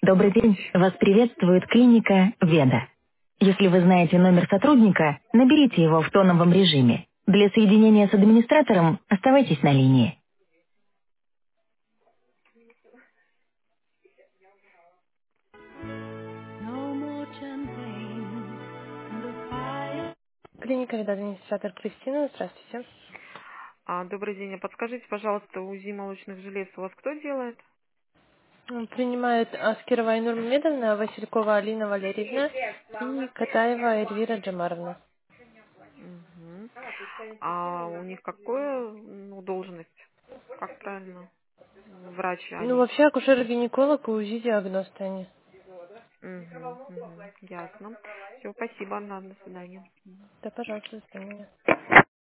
Добрый день, вас приветствует клиника Веда. Если вы знаете номер сотрудника, наберите его в тоновом режиме. Для соединения с администратором оставайтесь на линии. Клиника Веда, администратор Кристина, здравствуйте. Добрый день. А подскажите, пожалуйста, УЗИ молочных желез у вас кто делает? Принимает Аскерова Айнур Мамедовна, Василькова Алина Валерьевна и Катаева Эльвира Джамаровна. Мгм. А у них какая должность? Как правильно? Врач Ну, они. вообще акушер-гинеколог и УЗИ-диагност они. Мгм, мгм. Ясно. Все, спасибо, до свидания. Да, пожалуйста, до свидания.